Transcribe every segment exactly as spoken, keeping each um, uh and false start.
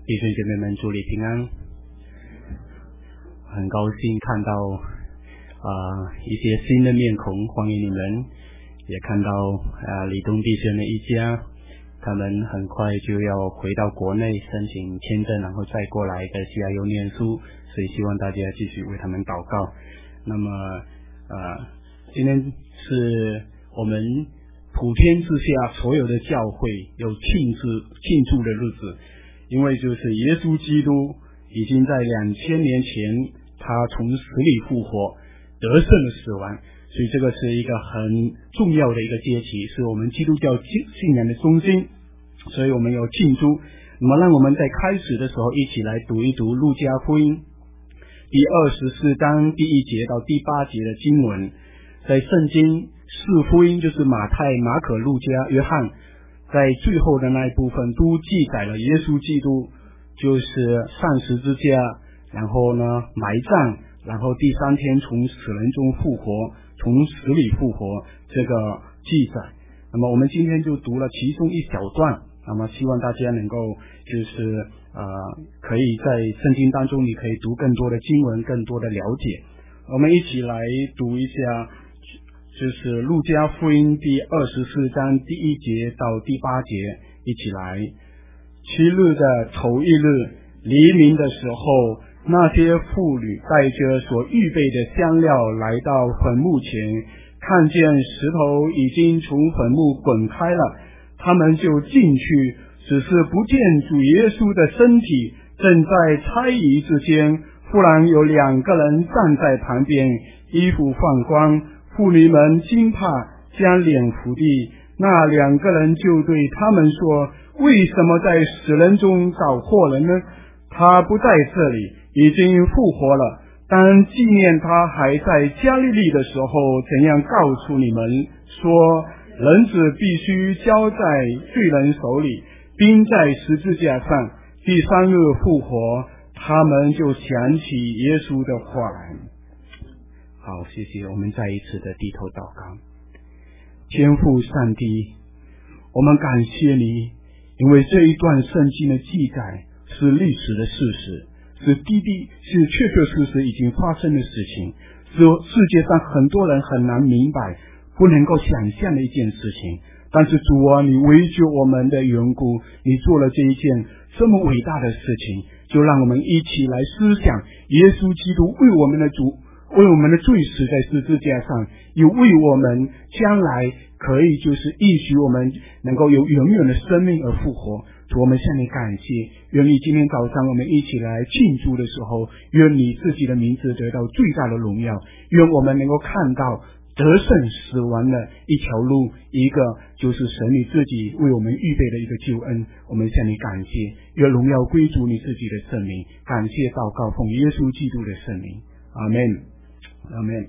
弟兄姐妹们，祝你平安。很高兴看到啊、呃、一些新的面孔，欢迎你们。也看到啊、呃、李东弟兄的一家，他们很快就要回到国内申请签证，然后再过来在西雅图念书，所以希望大家继续为他们祷告。那么呃今天是我们普天之下所有的教会有庆祝庆祝的日子，因为就是耶稣基督已经在两千年前他从死里复活，得胜了死亡，所以这个是一个很重要的一个节期，是我们基督教信仰的中心，所以我们有庆祝。那么让我们在开始的时候一起来读一读路加福音第二十四章第一节到第八节的经文。在圣经四福音，就是马太、马可、路加、约翰，在最后的那一部分都记载了耶稣基督就是上十字架，然后呢埋葬，然后第三天从死人中复活，从死里复活，这个记载。那么我们今天就读了其中一小段，那么希望大家能够就是呃可以在圣经当中你可以读更多的经文，更多的了解。我们一起来读一下，就是路加福音第二十四章第一节到第八节，一起来。七日的头一日黎明的时候，那些妇女带着所预备的香料来到坟墓前，看见石头已经从坟墓滚开了，他们就进去，只是不见主耶稣的身体。正在猜疑之间，忽然有两个人站在旁边，衣服放光，妇女们惊怕，将脸伏地。那两个人就对他们说，为什么在死人中找活人呢？他不在这里，已经复活了。当纪念他还在加利利的时候，怎样告诉你们说，人子必须交在罪人手里，钉在十字架上，第三日复活。他们就想起耶稣的话来。好，谢谢。我们再一次的低头祷告。天父上帝，我们感谢你，因为这一段圣经的记载是历史的事实，是滴滴是确确实实已经发生的事情，是世界上很多人很难明白，不能够想象的一件事情。但是主啊，你为救我们的缘故，你做了这一件这么伟大的事情，就让我们一起来思想耶稣基督为我们的主，为我们的罪死在十字架上，又为我们将来可以就是应许我们能够有永远的生命而复活。主，我们向你感谢，愿你今天早上我们一起来庆祝的时候，愿你自己的名字得到最大的荣耀，愿我们能够看到得胜死亡的一条路，一个就是神你自己为我们预备的一个救恩。我们向你感谢，愿荣耀归主你自己的圣名。感谢祷告，奉耶稣基督的圣名，阿们，阿们。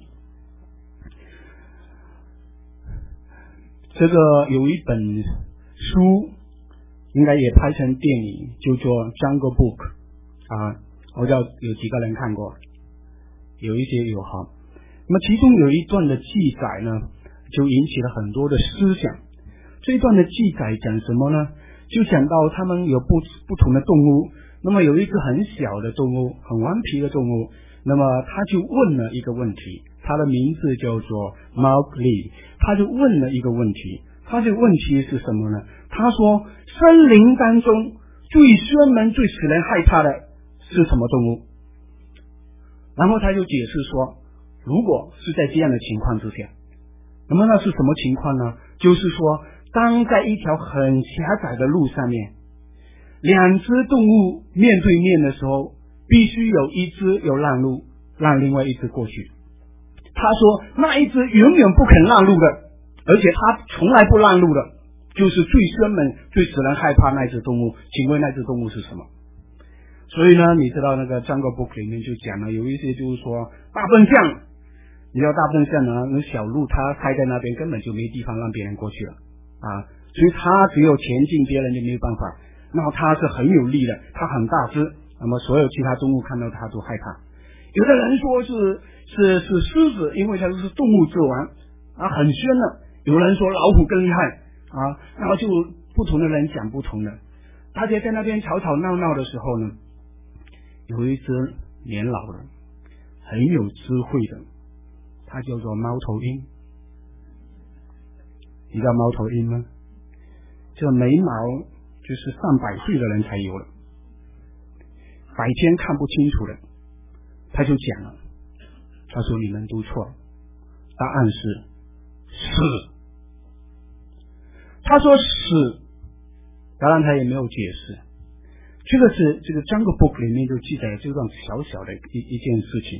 这个有一本书应该也拍成电影，就做 Jungle Book 啊，我知道有几个人看过，有一些有哈。那么其中有一段的记载呢，就引起了很多的思想。这一段的记载讲什么呢？就讲到他们有不不同的动物，那么有一只很小的动物，很顽皮的动物，那么他就问了一个问题，他的名字叫做 Mowgli， 他就问了一个问题，他这个问题是什么呢？他说，森林当中最专门最使人害怕的是什么动物？然后他就解释说，如果是在这样的情况之下，那么那是什么情况呢？就是说，当在一条很狭窄的路上面，两只动物面对面的时候，必须有一只有让路，让另外一只过去。他说，那一只永远不肯让路的，而且他从来不让路的，就是最专门最使人害怕那只动物。请问那只动物是什么？所以呢，你知道那个 Jungle Book 里面就讲了，有一些就是说大笨象，你知道大笨象呢，那小路它开在那边根本就没地方让别人过去了啊，所以它只有前进，别人就没有办法。然后它是很有力的，它很大只，那么所有其他动物看到它都害怕。有的人说是是是狮子，因为它是动物之王啊，很凶的。有人说老虎更厉害啊，然后就不同的人讲不同的。 大家在那边吵吵闹闹的时候呢，有一只年老的很有智慧的，它叫做猫头鹰。你知道猫头鹰吗？这眉毛就是上百岁的人才有了，白天看不清楚的，他就讲了，他说你们都错了，答案是死。他说死，当然他也没有解释，这个是这个 Jungle Book 里面就记载了这段小小的一一件事情。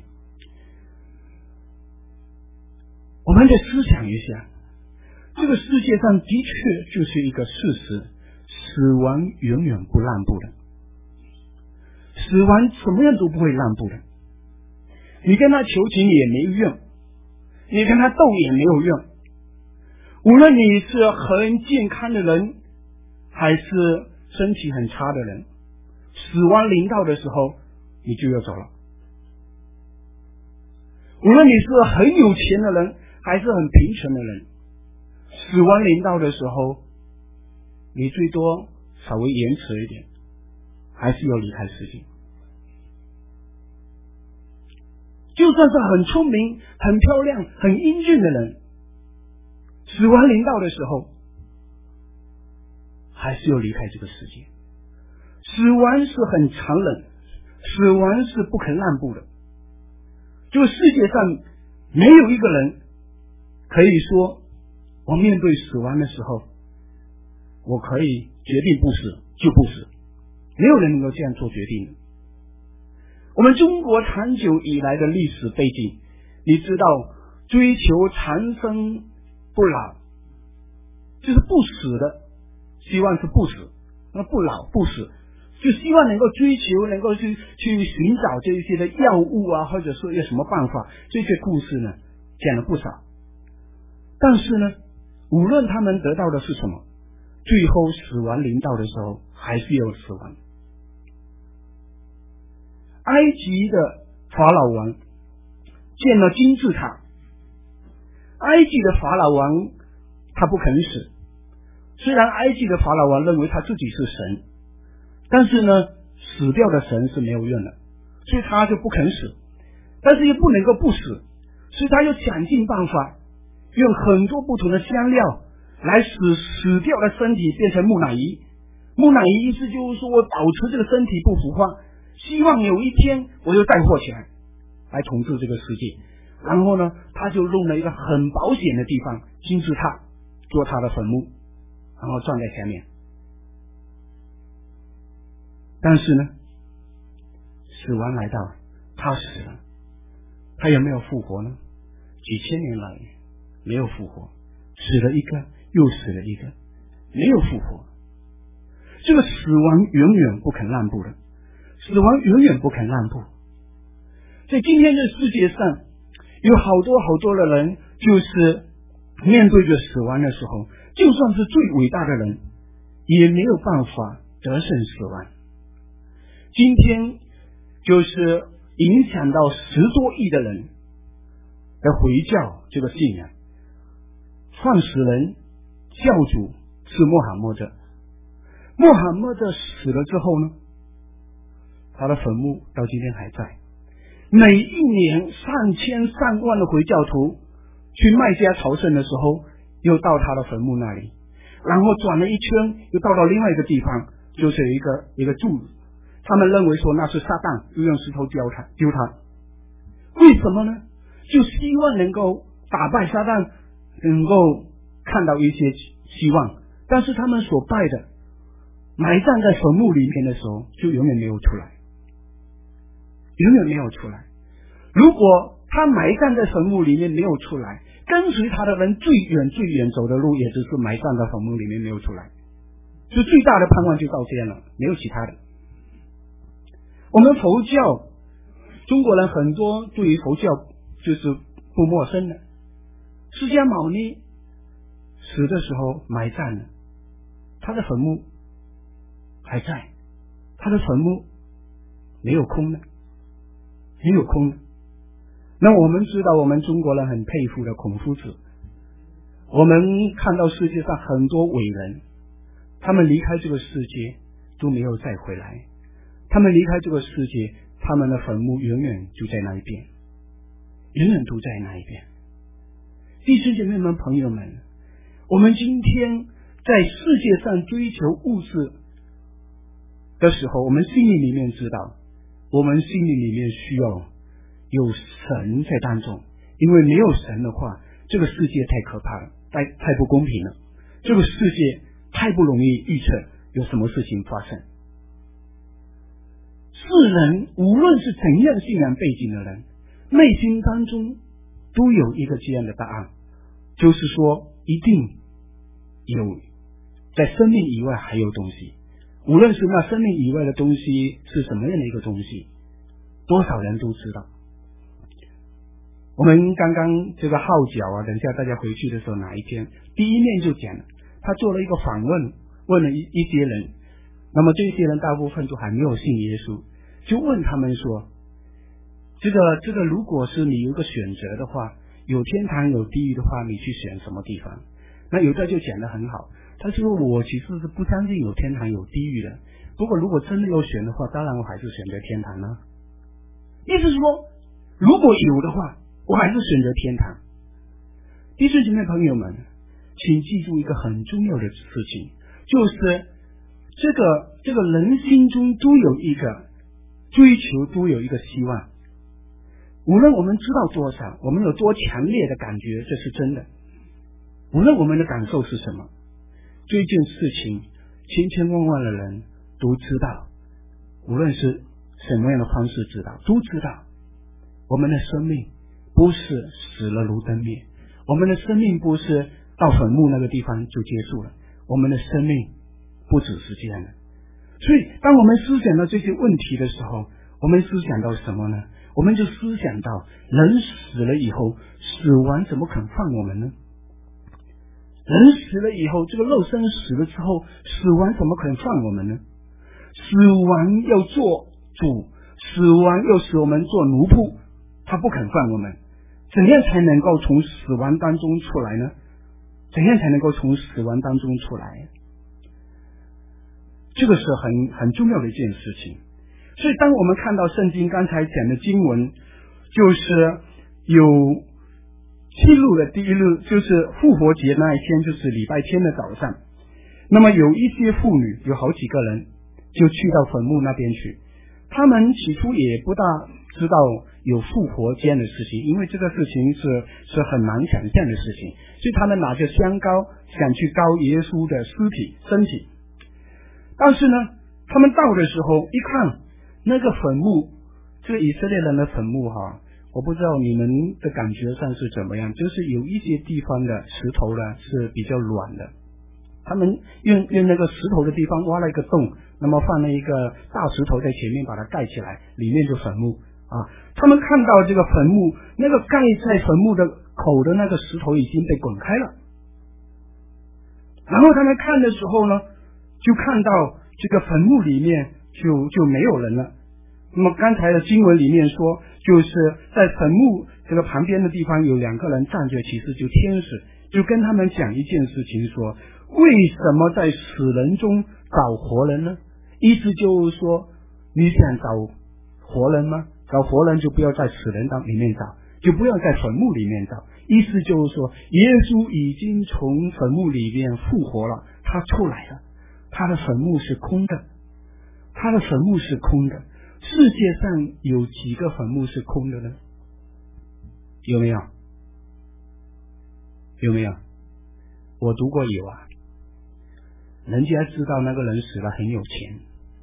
我们得思想一下，这个世界上的确就是一个事实，死亡永远不让步的，死亡什么样都不会让步的。你跟他求情也没用，你跟他斗也没有用。无论你是很健康的人，还是身体很差的人，死亡临到的时候，你就要走了。无论你是很有钱的人，还是很贫穷的人，死亡临到的时候，你最多稍微延迟一点，还是要离开世界。就算是很聪明、很漂亮、很英俊的人，死亡临到的时候，还是要离开这个世界。死亡是很残忍，死亡是不肯让步的。这个世界上没有一个人可以说，我面对死亡的时候，我可以决定不死就不死，没有人能够这样做决定的。我们中国长久以来的历史背景，你知道，追求长生不老，就是不死的，希望是不死，那不老不死，就希望能够追求，能够去去寻找这一些的药物啊，或者说有什么办法，这些故事呢讲了不少。但是呢，无论他们得到的是什么，最后死亡临到的时候，还是有死亡。埃及的法老王建了金字塔，埃及的法老王他不肯死，虽然埃及的法老王认为他自己是神，但是呢，死掉的神是没有用的，所以他就不肯死，但是又不能够不死，所以他又想尽办法，用很多不同的香料来使死掉的身体变成木乃伊。木乃伊意思就是说我保持这个身体不腐化，希望有一天我又再活起来，来统治这个世界。然后呢，他就用了一个很保险的地方，金字塔做他的坟墓，然后站在前面。但是呢，死亡来到，他死了，他有没有复活呢？几千年来没有复活，死了一个又死了一个，没有复活。这个死亡永远不肯让步的，死亡永远不肯让步。在今天这世界上，有好多好多的人，就是面对着死亡的时候，就算是最伟大的人，也没有办法得胜死亡。今天就是影响到十多亿的人的回教这个信仰，创始人教主是穆罕默德。穆罕默德死了之后呢，他的坟墓到今天还在。每一年上千上万的回教徒去麦加朝圣的时候，又到他的坟墓那里，然后转了一圈，又到了另外一个地方，就是有一个一个柱子，他们认为说那是撒旦，就用石头丢他丢他。为什么呢？就希望能够打败撒旦，能够看到一些希望。但是他们所拜的埋葬在坟墓里面的时候，就永远没有出来，永远没有出来。如果他埋葬在坟墓里面没有出来，跟随他的人最远最远走的路，也只是埋葬在坟墓里面没有出来，就最大的盼望就到这样了，没有其他的。我们佛教中国人很多对于佛教就是不陌生的，释迦牟尼死的时候埋葬了，他的坟墓还在，他的坟墓没有空的，没有空的。那我们知道，我们中国人很佩服的孔夫子，我们看到世界上很多伟人，他们离开这个世界， 都没有再回来，他们离开这个世界，他们的坟墓永远就在那一边，永远都在那一边。弟兄姐妹们朋友们，我们今天在世界上追求物质的时候，我们心里里面知道，我们心里里面需要有神在当中，因为没有神的话，这个世界太可怕了，太太不公平了，这个世界太不容易预测有什么事情发生。世人无论是怎样信仰背景的人，内心当中都有一个这样的答案，就是说一定有在生命以外还有东西，无论是那生命以外的东西是什么样的一个东西，多少人都知道。我们刚刚这个号角啊，等一下大家回去的时候哪一天第一面就讲了，他做了一个访问，问了一一些人，那么这些人大部分都还没有信耶稣，就问他们说，这个这个如果是你有一个选择的话，有天堂有地狱的话，你去选什么地方？那有的就讲得很好，他说我其实是不相信有天堂有地狱的，不过如果真的要选的话，当然我还是选择天堂呢。意思是说，如果有的话，我还是选择天堂。弟兄姐妹朋友们，请记住一个很重要的事情，就是这个这个人心中都有一个追求，都有一个希望。无论我们知道多少，我们有多强烈的感觉这是真的，无论我们的感受是什么，这件事情千千万万的人都知道，无论是什么样的方式知道，都知道我们的生命不是死了如灯灭，我们的生命不是到坟墓那个地方就结束了，我们的生命不只是这样的。所以当我们思想到这些问题的时候，我们思想到什么呢？我们就思想到人死了以后，死亡怎么肯放我们呢？人死了以后，这个肉身死了之后，死亡怎么肯放我们呢？死亡要做主，死亡要使我们做奴仆，他不肯放我们。怎样才能够从死亡当中出来呢？怎样才能够从死亡当中出来？这个是很很重要的一件事情。所以当我们看到圣经刚才讲的经文，就是有记录的第一日，就是复活节那一天，就是礼拜天的早上，那么有一些妇女，有好几个人就去到坟墓那边去，他们起初也不大知道有复活这样的事情，因为这个事情是是很难想象的事情，所以他们拿着香膏想去膏耶稣的尸体身体。但是呢，他们到的时候一看那个坟墓，这个以色列人的坟墓哈，我不知道你们的感觉上是怎么样，就是有一些地方的石头呢是比较软的，他们用用那个石头的地方挖了一个洞，那么放了一个大石头在前面把它盖起来，里面就坟墓啊。他们看到这个坟墓，那个盖在坟墓的口的那个石头已经被滚开了，然后他们看的时候呢，就看到这个坟墓里面就就没有人了。那么刚才的经文里面说，就是在坟墓这个旁边的地方有两个人站着，其实就天使，就跟他们讲一件事情，说为什么在死人中找活人呢？意思就是说，你想找活人吗？找活人就不要在死人当里面找，就不要在坟墓里面找。意思就是说，耶稣已经从坟墓里面复活了，他出来了，他的坟墓是空的，他的坟墓是空的。世界上有几个坟墓是空的呢？有没有？有没有？我读过有啊，人家知道那个人死了很有钱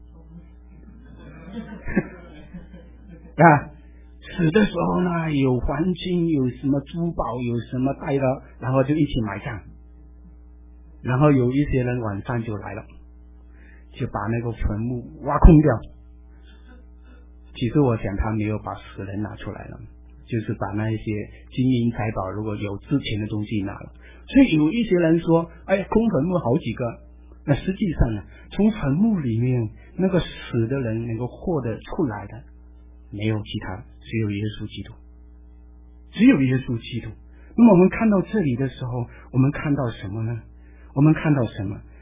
啊，死的时候呢有黄金，有什么珠宝，有什么带的，然后就一起埋葬，然后有一些人晚上就来了，就把那个坟墓挖空掉。其实我想他没有把死人拿出来了，就是把那一些金银财宝如果有值钱的东西拿了。所以有一些人说，哎，空坟墓好几个，那实际上呢，从坟墓里面那个死的人能够获得出来的没有其他，只有耶稣基督，只有耶稣基督。那么我们看到这里的时候，我们看到什么呢？我们看到什么？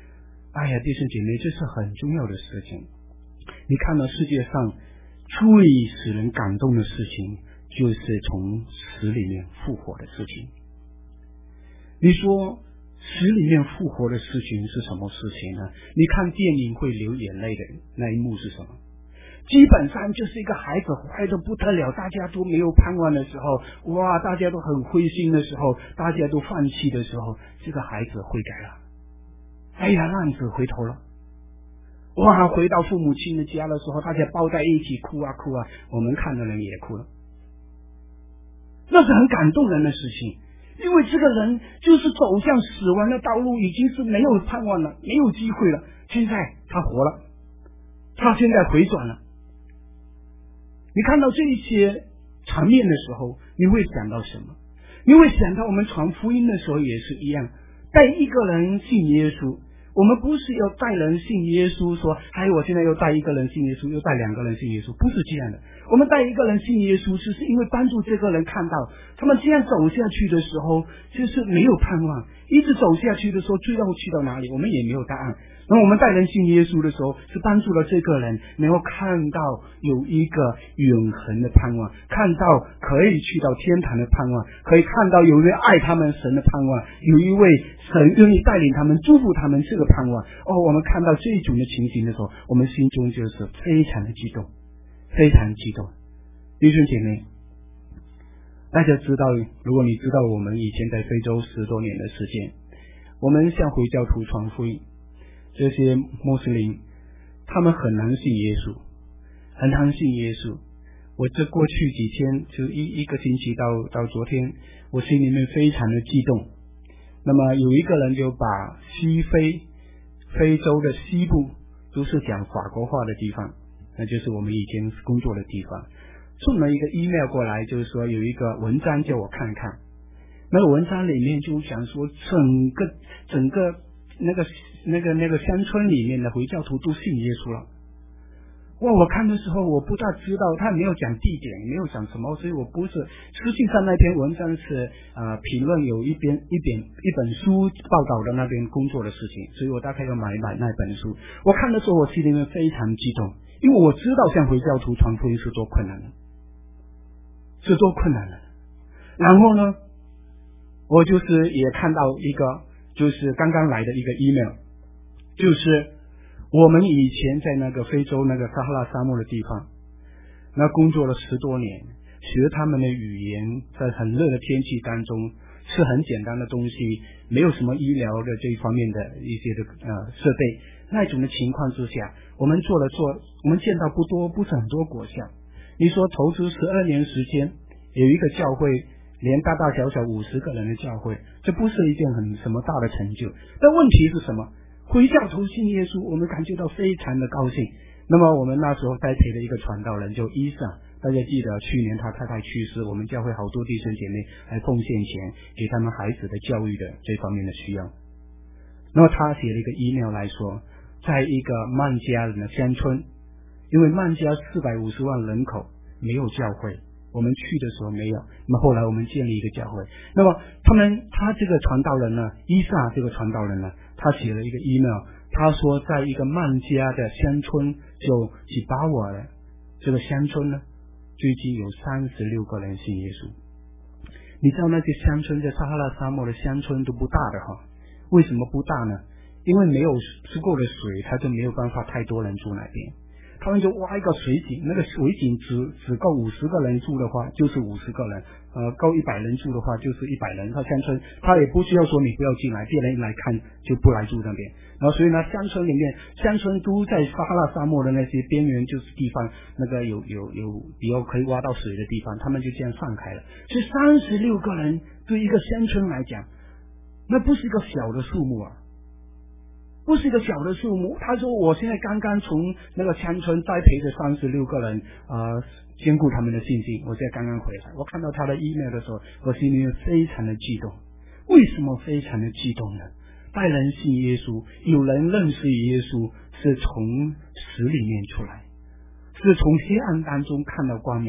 哎呀，弟兄姐妹，这是很重要的事情。你看到世界上最使人感动的事情，就是从死里面复活的事情。你说死里面复活的事情是什么事情呢？你看电影会流眼泪的那一幕是什么？基本上就是一个孩子坏得不得了，大家都没有盼望的时候，哇，大家都很灰心的时候，大家都放弃的时候，这个孩子悔改了。哎呀，浪子回头了。哇，回到父母亲的家的时候，大家抱在一起哭啊哭啊，我们看的人也哭了。那是很感动人的事情，因为这个人就是走向死亡的道路，已经是没有盼望了，没有机会了。现在他活了，他现在回转了。你看到这些场面的时候，你会想到什么？你会想到我们传福音的时候也是一样，带一个人信耶稣，我们不是要带人信耶稣说，哎，我现在又带一个人信耶稣，又带两个人信耶稣，不是这样的。我们带一个人信耶稣，就是因为帮助这个人看到，他们这样走下去的时候，就是没有盼望，一直走下去的时候，最后去到哪里，我们也没有答案。那我们带人信耶稣的时候，是帮助了这个人能够看到有一个永恒的盼望，看到可以去到天堂的盼望，可以看到有一位爱他们神的盼望，有一位神愿意带领他们祝福他们这个盼望。哦，我们看到这种的情形的时候，我们心中就是非常的激动，非常激动。弟兄姐妹，大家知道，如果你知道我们以前在非洲十多年的时间，我们向回教徒传福音，这些穆斯林他们很难信耶稣，很难信耶稣。我这过去几天，就一一个星期到到昨天，我心里面非常的激动。那么有一个人就把西非非洲的西部都是讲法国话的地方，那就是我们以前工作的地方，送了一个 email 过来，就是说有一个文章叫我看看。那个文章里面就讲说，整个整个那个那个那个乡村里面的回教徒都信耶稣了。哇！我看的时候我不大知道，他没有讲地点，没有讲什么，所以我不是。实际上那篇文章是呃评论有一边一本一本书报道的那边工作的事情，所以我大概要买买那本书。我看的时候我心里面非常激动，因为我知道向回教徒传福音是多困难的，是多困难的。然后呢，我就是也看到一个就是刚刚来的一个 email， 就是我们以前在那个非洲那个撒哈拉沙漠的地方，那工作了十多年，学他们的语言，在很热的天气当中，吃很简单的东西，没有什么医疗的这一方面的一些的呃设备，那种的情况之下，我们做了做，我们见到不多，不是很多果效。你说投资十二年时间，有一个教会，连大大小小五十个人的教会，这不是一件很什么大的成就。但问题是什么？回教徒信耶稣，我们感觉到非常的高兴。那么我们那时候栽培的一个传道人叫伊萨，大家记得去年他太太去世，我们教会好多弟兄姐妹来奉献钱给他们孩子的教育的这方面的需要。那么他写了一个 email 来说，在一个曼加人的乡村，因为曼加四百五十万人口没有教会，我们去的时候没有，那么后来我们建立一个教会。那么他们他这个传道人呢，伊萨这个传道人呢，他写了一个 email， 他说在一个曼加的乡村就吉巴瓦的这个乡村呢，最近有三十六个人信耶稣。你知道那些乡村在撒哈拉沙漠的乡村都不大的哈，为什么不大呢？因为没有足够的水，他就没有办法太多人住那边。他们就挖一个水井，那个水井只只够五十个人住的话，就是五十个人；呃，够一百人住的话，就是一百人。他乡村他也不需要说你不要进来，别人来看就不来住那边。然后所以呢，乡村里面，乡村都在撒哈拉沙漠的那些边缘，就是地方那个有有有比较可以挖到水的地方，他们就这样放开了。所以三十六个人对一个乡村来讲，那不是一个小的数目啊。不是一个小的数目。他说我现在刚刚从那个乡村栽培着三十六个人呃，兼顾他们的信心，我现在刚刚回来，我看到他的 email 的时候，我心里面非常的激动。为什么非常的激动呢？带人信耶稣，有人认识耶稣，是从死里面出来，是从黑暗当中看到光明，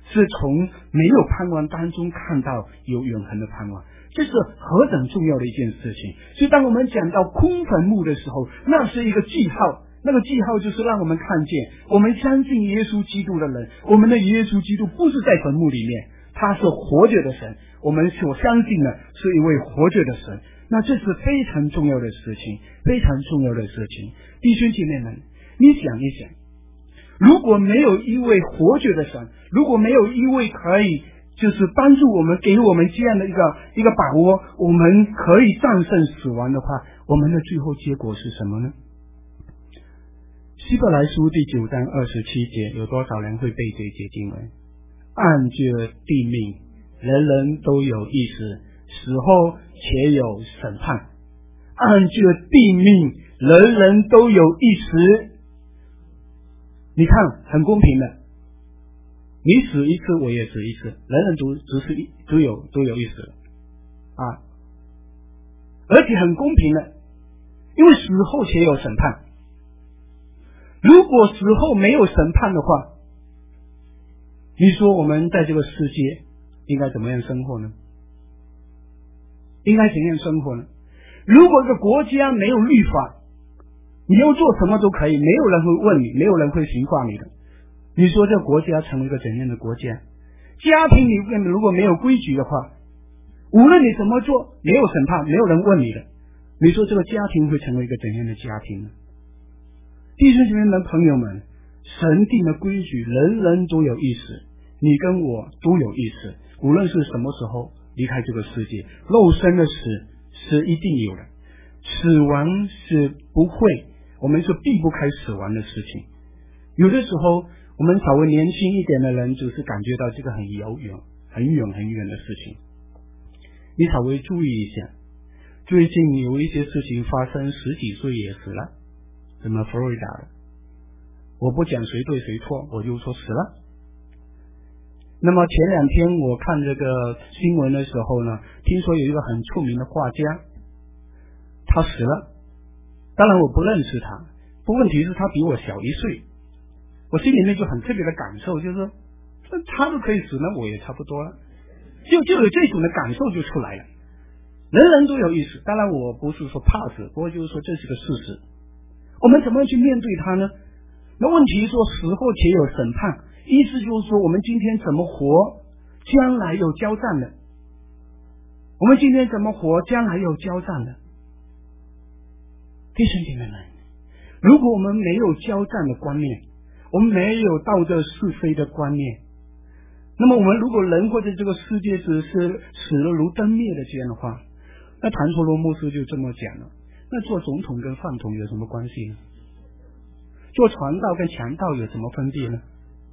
是从没有盼望当中看到有永恒的盼望，这是何等重要的一件事情。所以当我们讲到空坟墓的时候，那是一个记号，那个记号就是让我们看见，我们相信耶稣基督的人，我们的耶稣基督不是在坟墓里面，他是活着的神，我们所相信的是一位活着的神。那这是非常重要的事情，非常重要的事情。弟兄姐妹们，你想一想，如果没有一位活着的神，如果没有一位可以就是帮助我们，给我们这样的一个一个把握，我们可以战胜死亡的话，我们的最后结果是什么呢？希伯来书第九章二十七节，有多少人会背这节经文？按着地命，人人都有意识，死后且有审判。按着地命，人人都有意识。你看，很公平的，你死一次，我也死一次，人人都只是一都有都有意识啊，而且很公平的，因为死后且有审判。如果死后没有审判的话，你说我们在这个世界应该怎么样生活呢？应该怎样生活呢？如果一个国家没有律法，你要做什么都可以，没有人会问你，没有人会刑罚你的。你说这个国家成为一个怎样的国家？家庭里面如果没有规矩的话，无论你怎么做，没有审判，没有人问你的，你说这个家庭会成为一个怎样的家庭呢？弟兄姐妹们、朋友们，神定的规矩，人人都有意识，你跟我都有意识，无论是什么时候离开这个世界，肉身的死是一定有的，死亡是不会，我们是避不开死亡的事情。有的时候我们稍微年轻一点的人只是感觉到这个很遥远很远很远的事情，你稍微注意一下，最近有一些事情发生，十几岁也死了，什么佛罗里达的，我不讲谁对谁错，我就说死了。那么前两天我看这个新闻的时候呢，听说有一个很出名的画家，他死了，当然我不认识他，不过问题是他比我小一岁，我心里面就很特别的感受，就是说他都可以死，那我也差不多了，就就有这种的感受就出来了。人人都有意识，当然我不是说怕死，不过就是说这是个事实。我们怎么去面对它呢？那问题说死后且有审判，意思就是说我们今天怎么活，将来有交战的。我们今天怎么活，将来有交战的。弟兄姐妹们，如果我们没有交战的观念，我们没有道德是非的观念，那么我们如果人或者这个世界只是死了如灯灭的这样的话，那谭索罗牧师就这么讲了，那做总统跟饭桶有什么关系呢？做传道跟强盗有什么分别呢？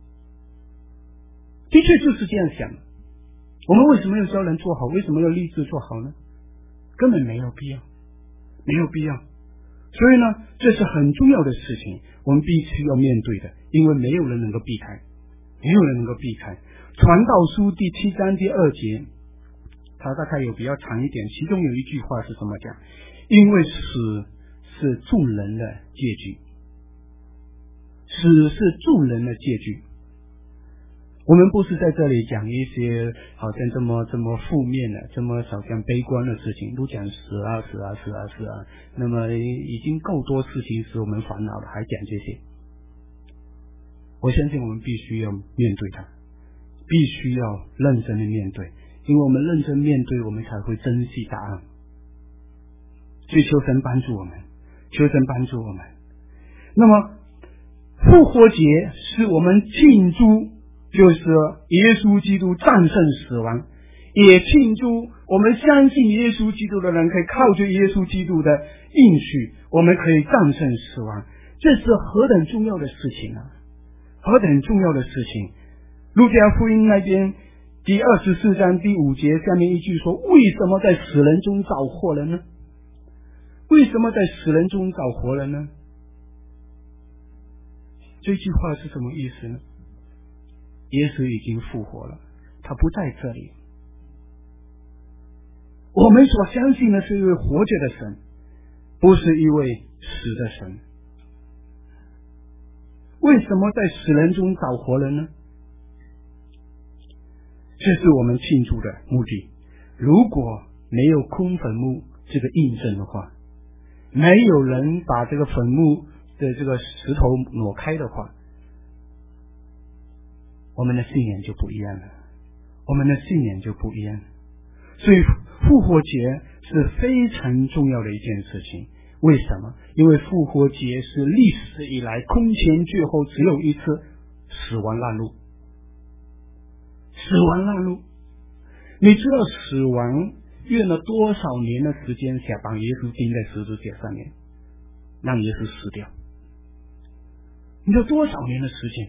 的确就是这样想的。我们为什么要教人做好？为什么要立志做好呢？根本没有必要，没有必要。所以呢，这是很重要的事情，我们必须要面对的，因为没有人能够避开，没有人能够避开。传道书第七章第二节，它大概有比较长一点，其中有一句话是怎么讲？因为死是众人的结局，死是众人的结局。我们不是在这里讲一些好像这么这么负面的，这么好像悲观的事情，都讲死啊死啊死啊死啊，那么已经够多事情使我们烦恼了，还讲这些。我相信我们必须要面对它，必须要认真的面对，因为我们认真面对，我们才会珍惜答案。所以求神帮助我们，求神帮助我们。那么复活节是我们庆祝，就是耶稣基督战胜死亡，也庆祝我们相信耶稣基督的人可以靠着耶稣基督的应许，我们可以战胜死亡。这是何等重要的事情啊！何等重要的事情！路加福音那边第二十四章第五节下面一句说：为什么在死人中找活人呢？为什么在死人中找活人呢？这句话是什么意思呢？耶稣已经复活了，他不在这里。我们所相信的是一位活着的神，不是一位死的神。为什么在死人中找活人呢？ 这是我们庆祝的目的。如果没有空坟墓这个印证的话，没有人把这个坟墓的这个石头挪开的话，我们的信仰就不一样了，我们的信仰就不一样了。所以复活节是非常重要的一件事情。为什么？因为复活节是历史以来空前绝后只有一次死亡拦路。死亡拦路，你知道死亡用了多少年的时间想把耶稣钉在十字架上面，让耶稣死掉？你知道多少年的时间？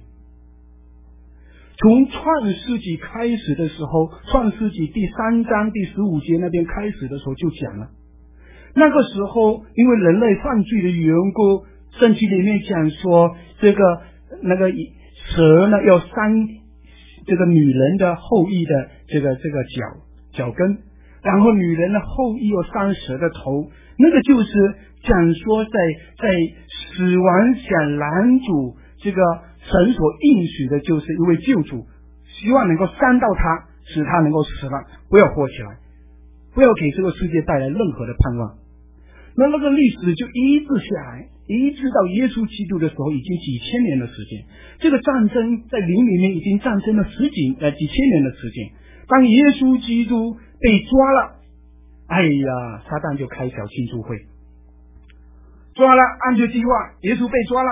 从创世纪开始的时候，创世纪第三章第十五节那边开始的时候就讲了，那个时候因为人类犯罪的缘故，圣经里面讲说这个那个蛇呢要伤这个女人的后裔的这个这个脚脚跟，然后女人的后裔要伤蛇的头，那个就是讲说在在死亡想拦阻这个神所应许的，就是一位救主，希望能够伤到他，使他能够死了，不要活起来，不要给这个世界带来任何的盼望。那那个历史就一直下来，一直到耶稣基督的时候，已经几千年的时间。这个战争在灵里面已经战争了十几呃几千年的时间。当耶稣基督被抓了，哎呀，撒旦就开小庆祝会，抓了，按照计划，耶稣被抓了。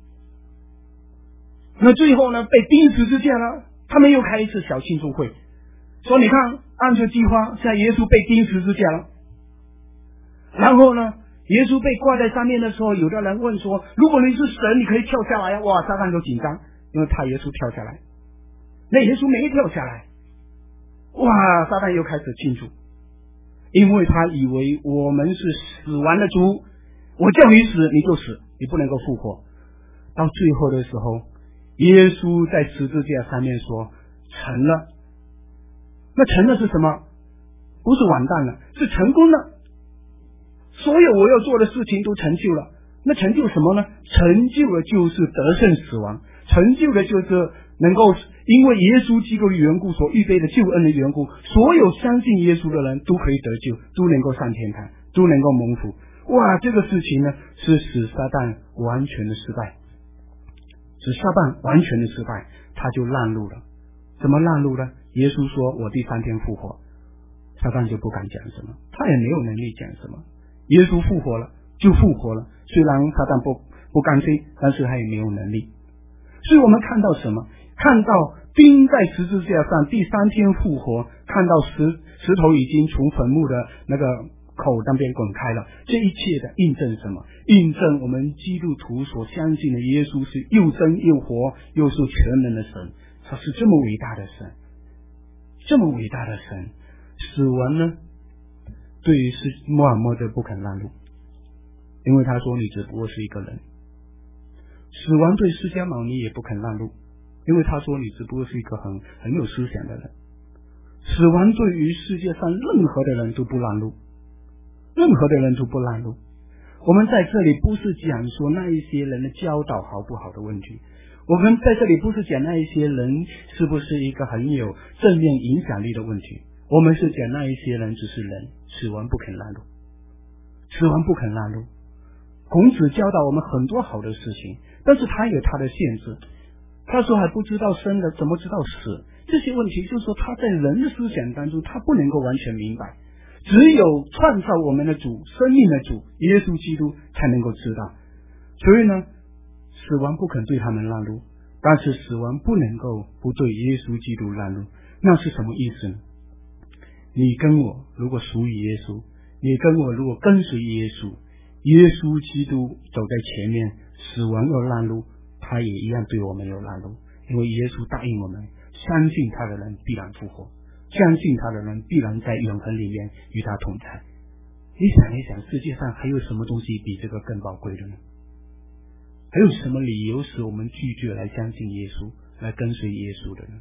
那最后呢，被钉十字架了，他们又开一次小庆祝会，说你看，按照计划，现在耶稣被钉十字架了。然后呢，耶稣被挂在上面的时候，有的人问说，如果你是神，你可以跳下来。哇，撒旦就紧张，因为怕耶稣跳下来。那耶稣没跳下来，哇，撒旦又开始庆祝，因为他以为我们是死亡的主，我叫你死你就死，你不能够复活。到最后的时候，耶稣在十字架上面说成了。那成了是什么？不是完蛋了，是成功了。所有我要做的事情都成就了。那成就什么呢？成就的就是得胜死亡，成就的就是能够因为耶稣基督的缘故所预备的救恩的缘故，所有相信耶稣的人都可以得救，都能够上天堂，都能够蒙福。哇，这个事情呢，是使撒旦完全的失败，使撒旦完全的失败，他就烂路了。怎么烂路呢？耶稣说我第三天复活，撒旦就不敢讲什么，他也没有能力讲什么。耶稣复活了就复活了，虽然撒旦不不甘心，但是他也没有能力。所以我们看到什么？看到钉在十字架上第三天复活，看到石石头已经从坟墓的那个口那边滚开了。这一切的印证什么？印证我们基督徒所相信的耶稣是又真又活又是全能的神，他是这么伟大的神，这么伟大的神。死亡呢，对于是默默的不肯让路，因为他说你只不过是一个人。死亡对释迦牟尼也不肯让路，因为他说你只不过是一个很很有思想的人。死亡对于世界上任何的人都不让路，任何的人都不让路。我们在这里不是讲说那一些人的教导好不好的问题，我们在这里不是讲那一些人是不是一个很有正面影响力的问题，我们是讲那一些人只是人，死亡不肯让路，死亡不肯让路。孔子教导我们很多好的事情，但是他有他的限制。他说还不知道生的，怎么知道死？这些问题就是说他在人的思想当中他不能够完全明白，只有创造我们的主，生命的主耶稣基督才能够知道。所以呢，死亡不肯对他们让路，但是死亡不能够不对耶稣基督让路。那是什么意思呢？你跟我如果属于耶稣，你跟我如果跟随耶稣，耶稣基督走在前面，死亡要让路，他也一样对我们有让路。因为耶稣答应我们，相信他的人必然复活，相信他的人必然在永恒里面与他同在。你想一想，世界上还有什么东西比这个更宝贵的呢？还有什么理由使我们拒绝来相信耶稣，来跟随耶稣的呢？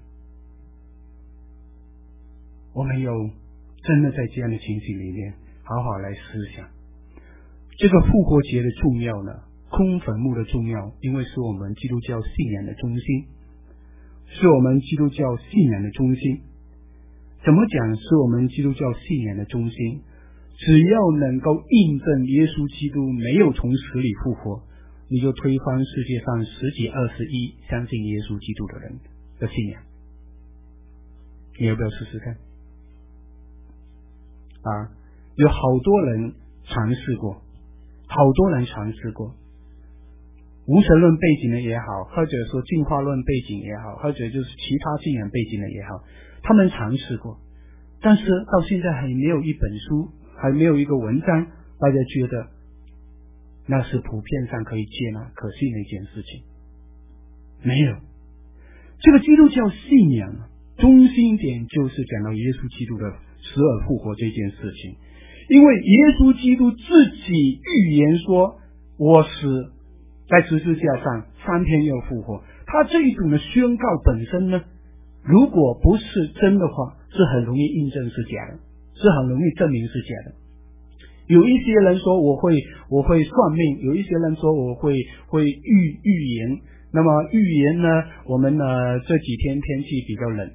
我们有真的在这样的情形里面好好来思想这个复活节的重要呢，空坟墓的重要，因为是我们基督教信仰的中心，是我们基督教信仰的中心。 怎么讲是我们基督教信仰的中心？只要能够印证耶稣基督没有从死里复活，你就推翻世界上十几二十亿相信耶稣基督的人的信仰。你要不要试试看？啊，有好多人尝试过，好多人尝试过，无神论背景的也好，或者说进化论背景也好，或者就是其他信仰背景的也好，他们尝试过，但是到现在还没有一本书，还没有一个文章，大家觉得那是普遍上可以接纳可信的一件事情。没有。这个基督教信仰中心点就是讲到耶稣基督的死而复活这件事情，因为耶稣基督自己预言说我死在十字架上三天又复活，他这一种的宣告本身呢，如果不是真的话，是很容易印证是假的，是很容易证明是假的。有一些人说我会我会算命，有一些人说我会会预预言。那么预言呢，我们呢这几天天气比较冷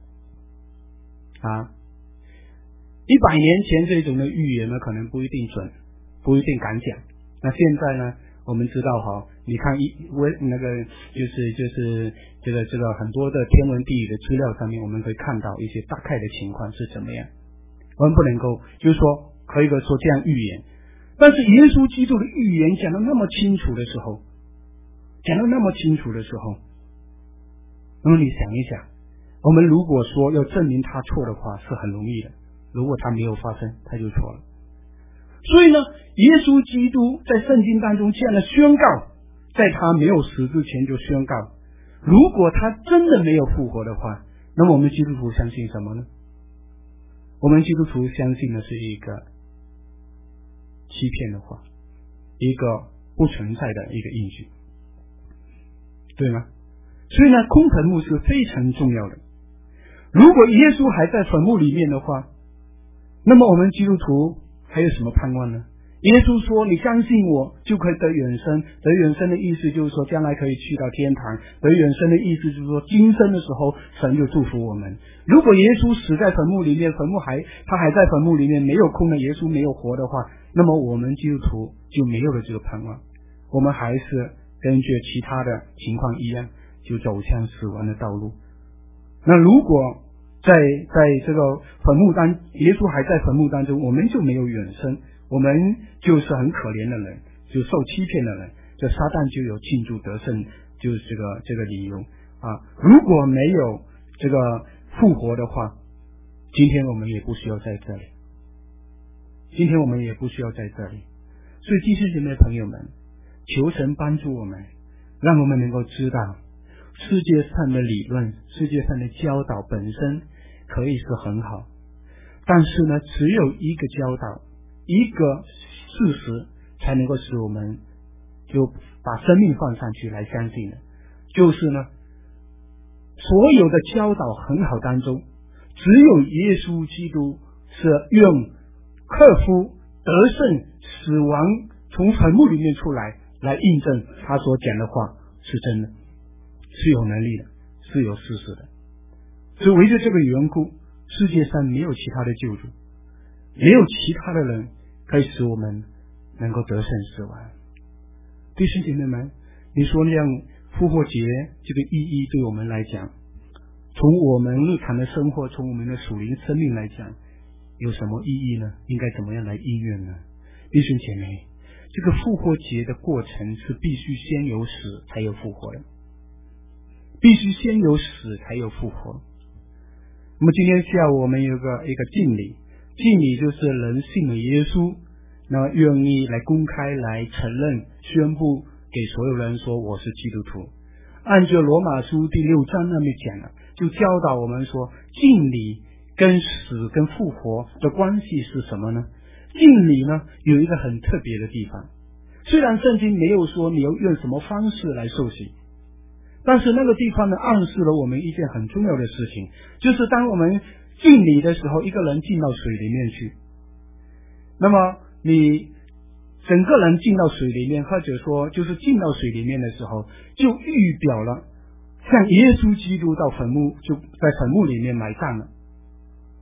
啊，一百年前这种的预言呢可能不一定准，不一定敢讲。那现在呢，我们知道哈，你看一微那个就是就是这个这个很多的天文地理的资料上面，我们可以看到一些大概的情况是怎么样。我们不能够就是说可以说这样预言，但是耶稣基督的预言讲得那么清楚的时候，讲得那么清楚的时候，那么你想一想，我们如果说要证明他错的话是很容易的，如果他没有发生他就错了。所以呢，耶稣基督在圣经当中这样的宣告，在他没有死之前就宣告，如果他真的没有复活的话，那么我们基督徒相信什么呢？我们基督徒相信的是一个欺骗的话，一个不存在的一个应许，对吗？所以呢，空坟墓是非常重要的。如果耶稣还在坟墓里面的话，那么我们基督徒还有什么盼望呢？耶稣说你相信我就可以得永生，得永生的意思就是说将来可以去到天堂，得永生的意思就是说今生的时候神就祝福我们。如果耶稣死在坟墓里面，坟墓还他还在坟墓里面没有空的，耶稣没有活的话，那么我们基督徒就没有了这个盼望，我们还是根据其他的情况一样就走向死亡的道路。那如果在在这个坟墓当耶稣还在坟墓当中，我们就没有永生，我们就是很可怜的人，就受欺骗的人，这撒旦就有庆祝得胜就是这个这个理由啊。如果没有这个复活的话，今天我们也不需要在这里，今天我们也不需要在这里。所以弟兄姐妹朋友们，求神帮助我们，让我们能够知道世界上的理论，世界上的教导本身可以是很好，但是呢，只有一个教导，一个事实才能够使我们就把生命放上去来相信的，就是呢，所有的教导很好当中，只有耶稣基督是用克服得胜死亡从坟墓里面出来来印证他所讲的话是真的，是有能力的，是有事实的。所以为着这个缘故，世界上没有其他的救主，没有其他的人可以使我们能够得胜死亡。弟兄姐妹们，你说让复活节这个意义对我们来讲，从我们日常的生活，从我们的属灵生命来讲，有什么意义呢？应该怎么样来应用呢？弟兄姐妹，这个复活节的过程是必须先有死才有复活的，必须先有死才有复活。那么今天下午我们有个一个敬礼，敬礼就是人信了耶稣，那么愿意来公开来承认宣布给所有人说我是基督徒。按照罗马书第六章那边讲了，就教导我们说敬礼跟死跟复活的关系是什么呢？敬礼呢有一个很特别的地方，虽然圣经没有说你要用什么方式来受洗，但是那个地方呢暗示了我们一件很重要的事情，就是当我们敬礼的时候，一个人进到水里面去，那么你整个人进到水里面，或者说就是进到水里面的时候，就预表了像耶稣基督到坟墓就在坟墓里面埋葬了，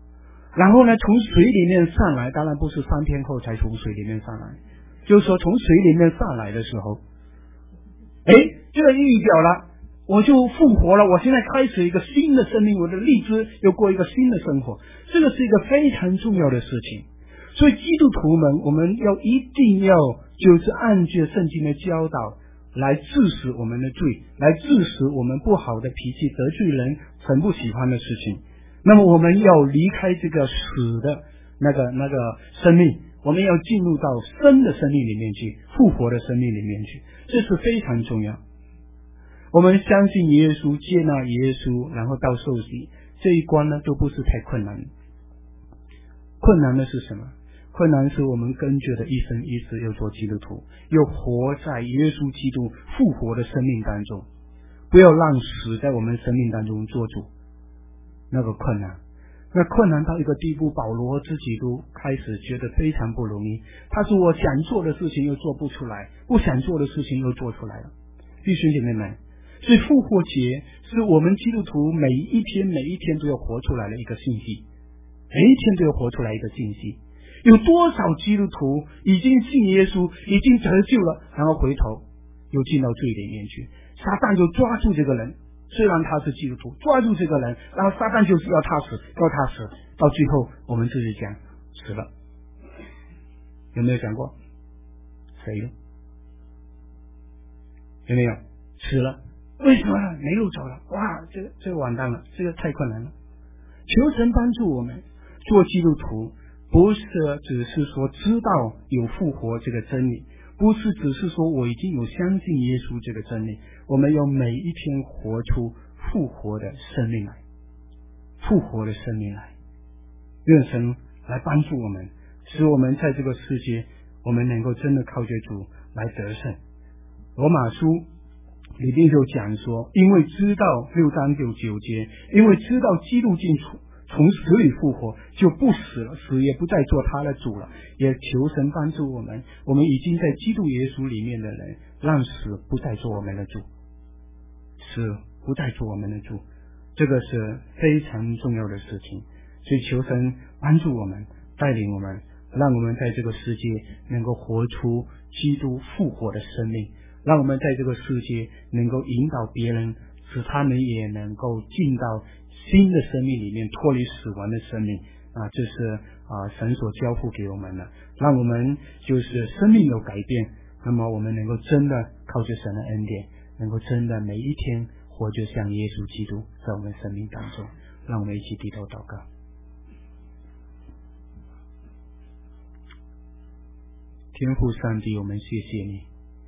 然后呢，从水里面上来，当然不是三天后才从水里面上来，就是说从水里面上来的时候，哎，这个预表了，我就复活了，我现在开始一个新的生命，我的立志又过一个新的生活，这个是一个非常重要的事情。所以基督徒们，我们要一定要就是按照圣经的教导来治死我们的罪，来治死我们不好的脾气，得罪人很不喜欢的事情。那么我们要离开这个死的那个那个生命，我们要进入到生的生命里面去，复活的生命里面去，这是非常重要。我们相信耶稣，接纳耶稣，然后到受洗，这一关呢都不是太困难。困难的是什么？困难是我们根据的一生一世要做基督徒，要活在耶稣基督复活的生命当中，不要让死在我们生命当中做主。那个困难，那困难到一个地步，保罗自己都开始觉得非常不容易。他说我想做的事情又做不出来，不想做的事情又做出来了。弟兄姐妹们，所以复活节是我们基督徒每一天每一天都要活出来的一个信息，每一天都要活出来一个信息。有多少基督徒已经信耶稣，已经得救了，然后回头又进到罪里面去，撒旦就抓住这个人，虽然他是基督徒，抓住这个人，然后撒旦就是要他死，要他死，到最后我们自己讲死了。有没有讲过谁了？有没有死了？为什么呢？没路走了，哇，这个这个完蛋了，这个太困难了。求神帮助我们做基督徒，不是只是说知道有复活这个真理，不是只是说我已经有相信耶稣这个真理，我们要每一天活出复活的生命来，复活的生命来。愿神来帮助我们，使我们在这个世界，我们能够真的靠着主来得胜。罗马书里面就讲说，因为知道六章九九节，因为知道基督进出从死里复活，就不死了，死也不再做他的主了。也求神帮助我们，我们已经在基督耶稣里面的人，让死不再做我们的主，死不再做我们的主，这个是非常重要的事情。所以求神帮助我们，带领我们，让我们在这个世界能够活出基督复活的生命，让我们在这个世界能够引导别人，使他们也能够进到新的生命里面，脱离死亡的生命啊！这是啊神所交付给我们的，让我们就是生命有改变，那么我们能够真的靠着神的恩典，能够真的每一天活着像耶稣基督在我们生命当中。让我们一起低头祷告。天父上帝，我们谢谢你。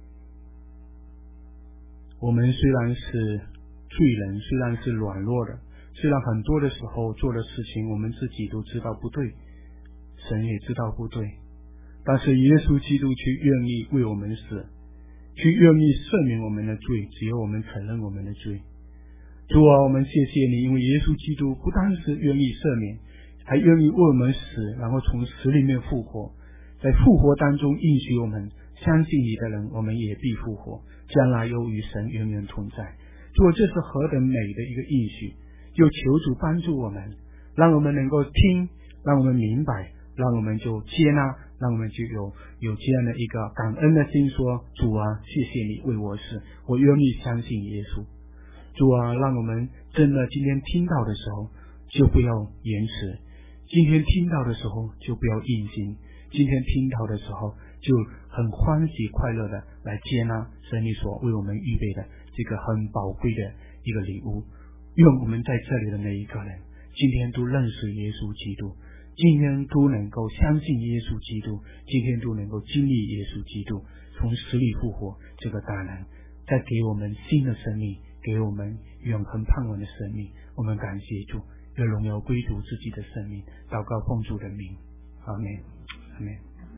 我们虽然是罪人，虽然是软弱的，虽然很多的时候做的事情我们自己都知道不对，神也知道不对，但是耶稣基督却愿意为我们死，却愿意赦免我们的罪，只有我们承认我们的罪。主啊，我们谢谢你，因为耶稣基督不单是愿意赦免，还愿意为我们死，然后从死里面复活，在复活当中应许我们，相信你的人我们也必复活，将来又与神永远同在。主啊，这是何等美的一个应许，就求主帮助我们，让我们能够听，让我们明白，让我们就接纳，让我们就有有这样的一个感恩的心，说主啊，谢谢你为我死，我愿意相信耶稣。主啊，让我们真的今天听到的时候就不要延迟，今天听到的时候就不要硬心，今天听到的时候就很欢喜快乐的来接纳神你所为我们预备的这个很宝贵的一个礼物。愿我们在这里的每一个人今天都认识耶稣基督，今天都能够相信耶稣基督，今天都能够经历耶稣基督从死里复活这个大能，再给我们新的生命，给我们永恒盼望的生命。我们感谢主，愿荣耀归主自己的生命。祷告奉主的名，阿们，阿们。